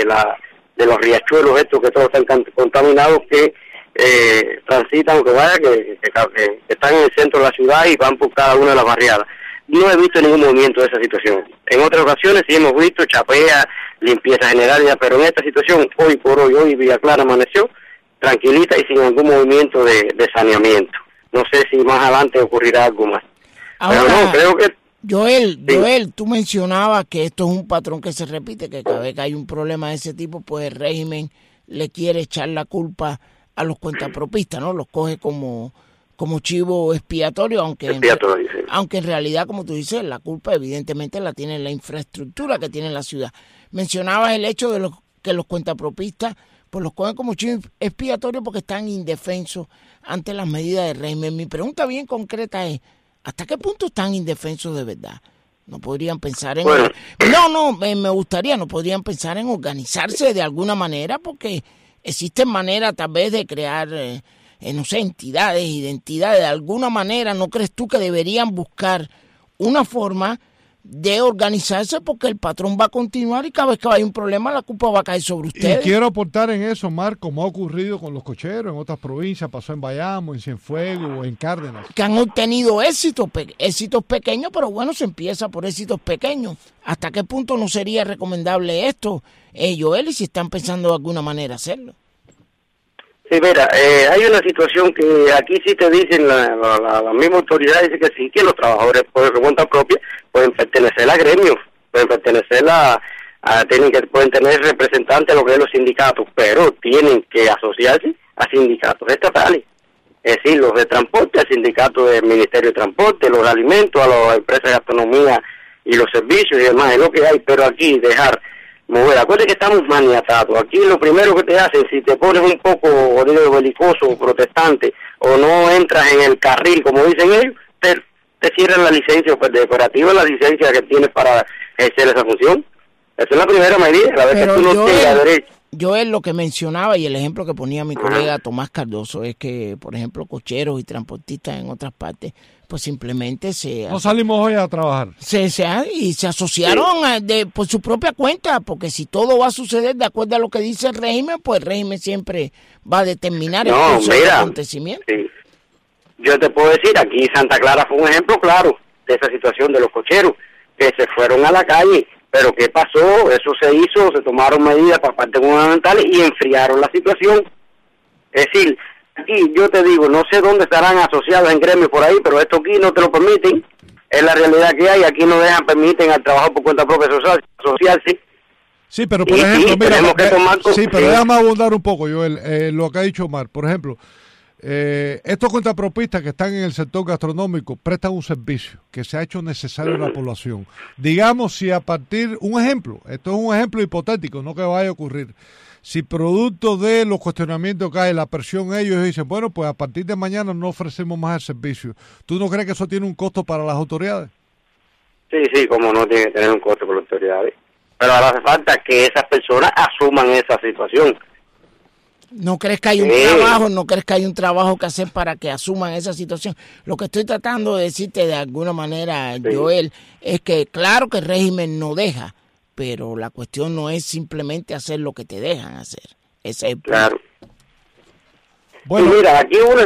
Speaker 15: de los riachuelos estos que todos están contaminados, que transitan, que están en el centro de la ciudad y van por cada una de las barriadas. No he visto ningún movimiento de esa situación. En otras ocasiones sí hemos visto chapea, limpieza general, pero en esta situación, hoy por hoy Villa Clara amaneció tranquilita y sin algún movimiento de saneamiento. No sé si más adelante ocurrirá algo más.
Speaker 12: Ahora,
Speaker 15: pero no, creo que...
Speaker 12: Joel, tú mencionabas que esto es un patrón que se repite, que cada vez que hay un problema de ese tipo, pues el régimen le quiere echar la culpa a los cuentapropistas, ¿no? Los coge como chivo expiatorio, aunque en realidad, como tú dices, la culpa evidentemente la tiene la infraestructura que tiene la ciudad. Mencionabas el hecho de que los cuentapropistas pues los cogen como chivo expiatorio porque están indefensos ante las medidas del régimen. Mi pregunta bien concreta es, ¿hasta qué punto están indefensos de verdad? No podrían pensar en... Bueno. Me gustaría, no podrían pensar en organizarse de alguna manera, porque existen maneras tal vez de crear... no sé, entidades, identidades, de alguna manera. ¿No crees tú que deberían buscar una forma de organizarse? Porque el patrón va a continuar y cada vez que hay un problema la culpa va a caer sobre ustedes.
Speaker 1: Y quiero aportar en eso, Marco, como ha ocurrido con los cocheros en otras provincias, pasó en Bayamo, en Cienfuegos o en Cárdenas.
Speaker 12: Que han obtenido éxitos pequeños, pero bueno, se empieza por éxitos pequeños. ¿Hasta qué punto no sería recomendable esto, Joel, y si están pensando de alguna manera hacerlo?
Speaker 15: Sí, mira, hay una situación que aquí sí te dicen, la misma autoridad dice que sí, que los trabajadores por cuenta propia pueden pertenecer a gremios, pueden pertenecer pueden tener representantes de lo que es los sindicatos, pero tienen que asociarse a sindicatos estatales, es decir, los de transporte, al sindicato del Ministerio de Transporte, los de alimentos, a las empresas de gastronomía y los servicios y demás, es lo que hay. Pero aquí dejar mover. Acuérdate que estamos maniatados. Aquí lo primero que te hacen, si te pones un poco belicoso o protestante, o no entras en el carril, como dicen ellos, te cierran la licencia operativa, la licencia que tienes para ejercer esa función. Esa es la primera medida, la vez que tú no tengas derecho.
Speaker 12: Yo es lo que mencionaba y el ejemplo que ponía mi colega Tomás Cardoso es que, por ejemplo, cocheros y transportistas en otras partes, pues simplemente
Speaker 1: no salimos hoy a trabajar.
Speaker 12: Se asociaron por su propia cuenta, porque si todo va a suceder de acuerdo a lo que dice el régimen, pues el régimen siempre va a determinar el curso del acontecimiento.
Speaker 15: Sí. Yo te puedo decir, aquí Santa Clara fue un ejemplo claro de esa situación de los cocheros, que se fueron a la calle. Pero ¿qué pasó? Eso se tomaron medidas por parte gubernamentales y enfriaron la situación. Es decir, aquí yo te digo, no sé dónde estarán asociados en gremios por ahí, pero esto aquí no te lo permiten. Es la realidad que hay. Aquí no permiten al trabajo por cuenta propia asociarse.
Speaker 1: Sí, pero por ejemplo, pero déjame abundar un poco, Joel, lo que ha dicho Omar. Por ejemplo, estos contrapropistas que están en el sector gastronómico prestan un servicio que se ha hecho necesario en la población. Digamos, si a partir, un ejemplo, esto es un ejemplo hipotético, no que vaya a ocurrir, si producto de los cuestionamientos que hay, la presión, ellos dicen, bueno, pues a partir de mañana no ofrecemos más el servicio. ¿Tú no crees que eso tiene un costo para las autoridades?
Speaker 15: Sí, como no tiene que tener un costo para las autoridades. Pero ahora hace falta que esas personas asuman esa situación.
Speaker 12: ¿No crees que hay un trabajo? ¿No crees que hay un trabajo que hacer para que asuman esa situación? Lo que estoy tratando de decirte de alguna manera, Joel, es que claro que el régimen no deja, pero la cuestión no es simplemente hacer lo que te dejan hacer. Ese es el punto.
Speaker 15: Claro.
Speaker 1: Bueno,
Speaker 15: mira, aquí hubo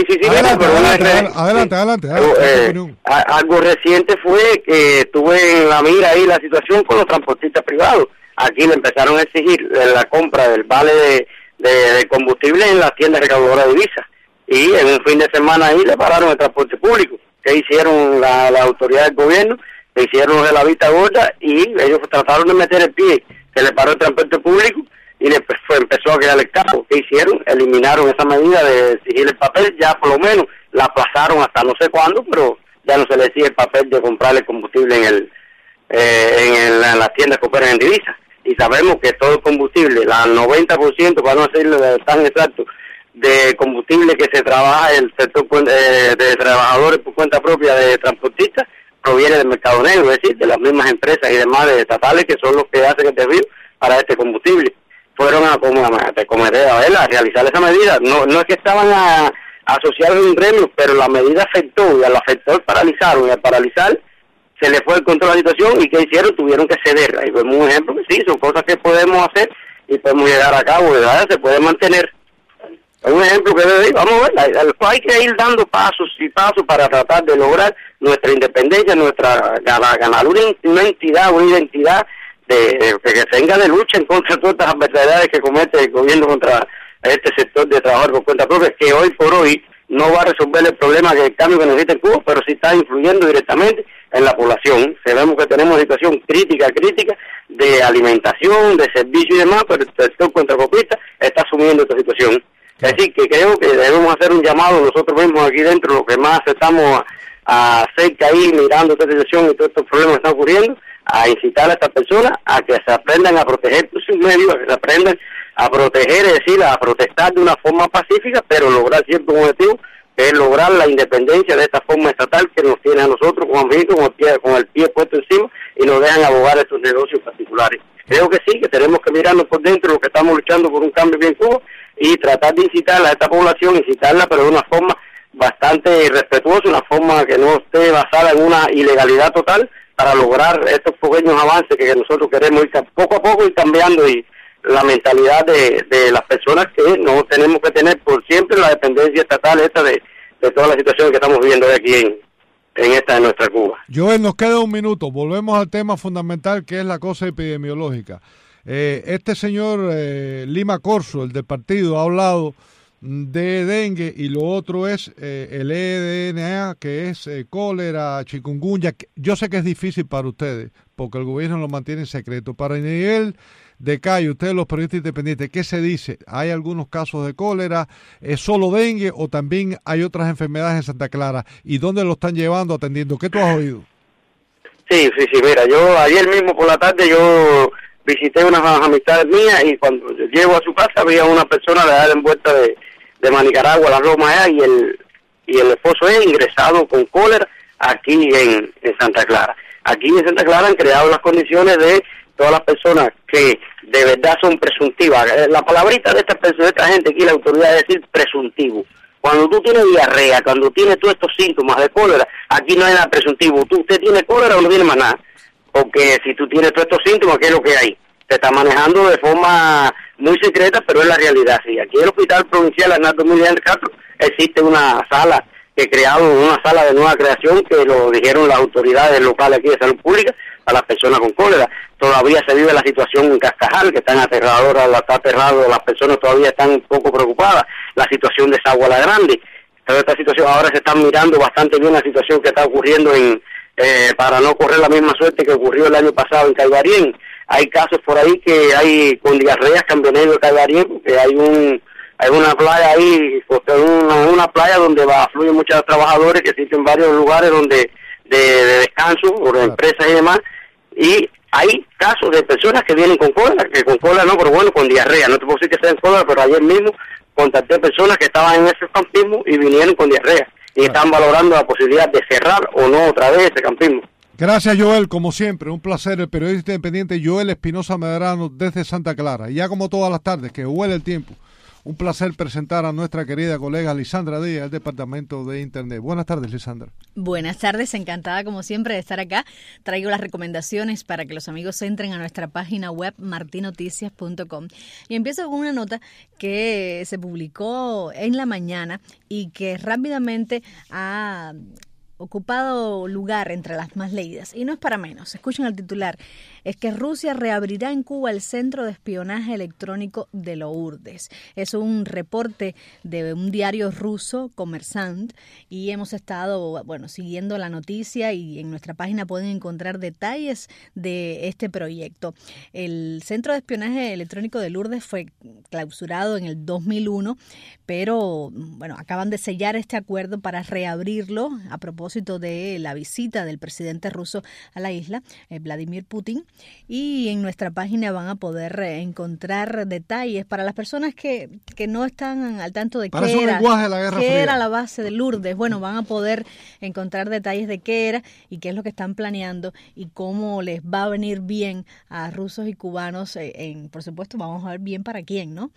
Speaker 1: adelante.
Speaker 15: Algo reciente fue que tuve en la mira ahí la situación con los transportistas privados. Aquí le empezaron a exigir la compra del vale de combustible en las tiendas recaudadoras de divisas. Y en un fin de semana ahí le pararon el transporte público. ¿Qué hicieron la autoridad del gobierno? Le hicieron de la vista gorda y ellos trataron de meter el pie. Se le paró el transporte público y empezó a quedar el capo. ¿Qué hicieron? Eliminaron esa medida de exigir el papel, ya por lo menos la aplazaron hasta no sé cuándo, pero ya no se le exige el papel de comprar el combustible en las tiendas que operan en divisas. Y sabemos que todo el combustible, el 90%, para no decirlo tan exacto, de combustible que se trabaja en el sector de trabajadores por cuenta propia de transportistas, proviene del mercado negro, es decir, de las mismas empresas y demás estatales que son los que hacen el desvío para este combustible. Fueron a realizar esa medida. No es que estaban asociados en un gremio, pero la medida afectó, y al afectar paralizaron, y al paralizar se le fue el control de la situación, y ¿qué hicieron? Tuvieron que ceder. Ahí fue un ejemplo que sí, son cosas que podemos hacer y podemos llegar a cabo, ¿verdad? Se puede mantener. Es un ejemplo que vamos a ver, hay que ir dando pasos y pasos para tratar de lograr nuestra independencia, ganar una identidad que tenga de lucha en contra de todas estas adversidades que comete el gobierno contra este sector de trabajadores por cuenta propia, que hoy por hoy no va a resolver el problema el cambio que necesita en Cuba, pero sí está influyendo directamente en la población. Sabemos que tenemos una situación crítica de alimentación, de servicio y demás, pero el sector contracopista está asumiendo esta situación. Es decir, que creo que debemos hacer un llamado nosotros mismos aquí dentro, lo que más estamos a cerca ahí mirando esta situación y todos estos problemas que están ocurriendo, a incitar a estas personas a que se aprendan a proteger sus medios, a que se aprendan a proteger, es decir, a protestar de una forma pacífica, pero lograr cierto objetivo, que es lograr la independencia de esta forma estatal que nos tiene a nosotros con el pie puesto encima y nos dejan abogar a estos negocios particulares. Creo que sí, que tenemos que mirarnos por dentro, lo que estamos luchando por un cambio bien Cuba, y tratar de incitarla a esta población, incitarla pero de una forma bastante respetuosa, una forma que no esté basada en una ilegalidad total, para lograr estos pequeños avances que nosotros queremos ir poco a poco y cambiando y la mentalidad de las personas que no tenemos que tener por siempre la dependencia estatal esta de todas las situaciones que estamos viviendo hoy aquí en esta de nuestra Cuba.
Speaker 1: Joel, nos queda un minuto. Volvemos al tema fundamental que es la cosa epidemiológica. Este señor Lima Corso, el del partido, ha hablado de dengue y lo otro es el EDNA, que es cólera, chikungunya. Yo sé que es difícil para ustedes porque el gobierno lo mantiene en secreto. Para el nivel de calle, ustedes los periodistas independientes, ¿qué se dice? ¿Hay algunos casos de cólera? ¿Es solo dengue o también hay otras enfermedades en Santa Clara? ¿Y dónde lo están llevando, atendiendo? ¿Qué tú has oído?
Speaker 15: Sí, mira, yo ayer mismo por la tarde yo visité unas amistades mías y cuando llego a su casa había una persona de edad envuelta de Manicaragua, la Roma allá, y el esposo es ingresado con cólera aquí en Santa Clara. Aquí en Santa Clara han creado las condiciones de todas las personas que de verdad son presuntivas. La palabrita de esta gente aquí, la autoridad, es decir presuntivo. Cuando tú tienes diarrea, cuando tienes todos estos síntomas de cólera, aquí no hay nada presuntivo. Usted tiene cólera o no tiene más nada. Porque si tú tienes todos estos síntomas, ¿qué es lo que hay? Se está manejando de forma muy secreta, pero es la realidad. Sí, aquí en el Hospital Provincial Arnaldo Miguel Castro existe una sala que crearon, una sala de nueva creación, que lo dijeron las autoridades locales aquí de salud pública, a las personas con cólera. Todavía se vive la situación en Cascajal, que están aterradoras, está aterrado, las personas todavía están un poco preocupadas. La situación de Sagua la Grande, toda esta situación, ahora se están mirando bastante bien la situación que está ocurriendo para no correr la misma suerte que ocurrió el año pasado en Caibarien. Hay casos por ahí que hay con diarreas que han venido de Caibarien, porque hay una playa ahí, porque una playa donde fluyen muchos trabajadores, que existen varios lugares donde de descanso por empresas y demás, y hay casos de personas que vienen con cólera, no, pero bueno, con diarrea. No te puedo decir que sean cólera, pero ayer mismo contacté personas que estaban en ese campismo y vinieron con diarrea, y están valorando la posibilidad de cerrar o no otra vez ese campismo.
Speaker 1: Gracias, Joel, como siempre, un placer. El periodista independiente Joel Espinosa Medrano desde Santa Clara. Y ya como todas las tardes, que huele el tiempo, un placer presentar a nuestra querida colega Lisandra Díaz del Departamento de Internet. Buenas tardes, Lisandra.
Speaker 16: Buenas tardes, encantada como siempre de estar acá. Traigo las recomendaciones para que los amigos entren a nuestra página web martinoticias.com. Y empiezo con una nota que se publicó en la mañana y que rápidamente ha ocupado lugar entre las más leídas. Y no es para menos. Escuchen el titular. Es que Rusia reabrirá en Cuba el Centro de Espionaje Electrónico de Lourdes. Es un reporte de un diario ruso, Kommersant, y hemos estado, siguiendo la noticia, y en nuestra página pueden encontrar detalles de este proyecto. El Centro de Espionaje Electrónico de Lourdes fue clausurado en el 2001, pero acaban de sellar este acuerdo para reabrirlo a propósito de la visita del presidente ruso a la isla, Vladimir Putin. Y en nuestra página van a poder encontrar detalles para las personas que no están al tanto de qué era la base de Lourdes. Van a poder encontrar detalles de qué era y qué es lo que están planeando y cómo les va a venir bien a rusos y cubanos. Por supuesto, vamos a ver bien para quién, ¿no?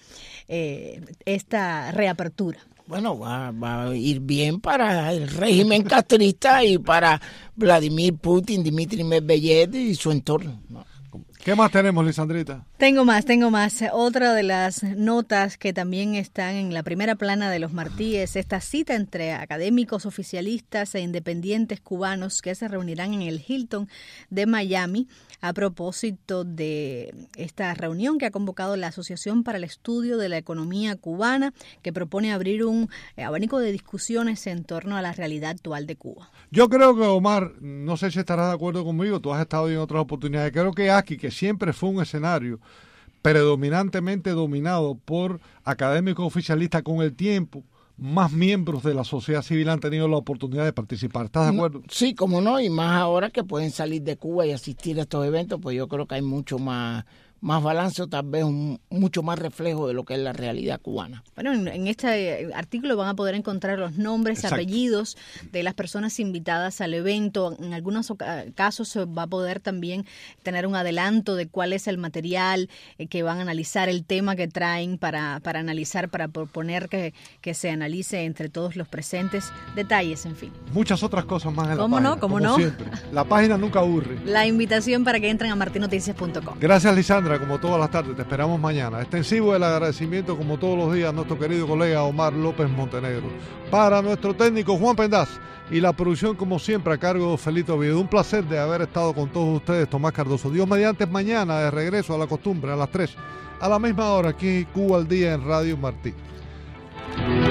Speaker 16: Esta reapertura.
Speaker 12: Va a ir bien para el régimen castrista y para Vladimir Putin, Dmitry Medvedev y su entorno.
Speaker 1: ¿Qué más tenemos, Lisandrita?
Speaker 16: Tengo más. Otra de las notas que también están en la primera plana de los Martí es esta cita entre académicos oficialistas e independientes cubanos que se reunirán en el Hilton de Miami a propósito de esta reunión que ha convocado la Asociación para el Estudio de la Economía Cubana, que propone abrir un abanico de discusiones en torno a la realidad actual de Cuba.
Speaker 1: Yo creo que, Omar, no sé si estarás de acuerdo conmigo, tú has estado en otras oportunidades, creo que aquí, que siempre fue un escenario predominantemente dominado por académicos oficialistas, con el tiempo más miembros de la sociedad civil han tenido la oportunidad de participar. ¿Estás de acuerdo?
Speaker 12: Sí, cómo no, y más ahora que pueden salir de Cuba y asistir a estos eventos, pues yo creo que hay mucho más balance, o tal vez mucho más reflejo de lo que es la realidad cubana.
Speaker 16: En este artículo van a poder encontrar los nombres, exacto, apellidos de las personas invitadas al evento. En algunos casos se va a poder también tener un adelanto de cuál es el material que van a analizar, el tema que traen para analizar, para proponer que se analice entre todos los presentes, detalles, en fin.
Speaker 1: Muchas otras cosas más en la página.
Speaker 16: ¿Cómo no?
Speaker 1: Siempre. La página nunca aburre.
Speaker 16: La invitación para que entren a martinoticias.com.
Speaker 1: Gracias, Lisandra. Como todas las tardes, te esperamos mañana. Extensivo el agradecimiento, como todos los días, a nuestro querido colega Omar López Montenegro. Para nuestro técnico Juan Pendaz y la producción, como siempre, a cargo de Felito Oviedo. Un placer de haber estado con todos ustedes, Tomás Cardoso. Dios mediante, mañana de regreso a la costumbre, a las 3, a la misma hora, aquí Cuba al Día en Radio Martí.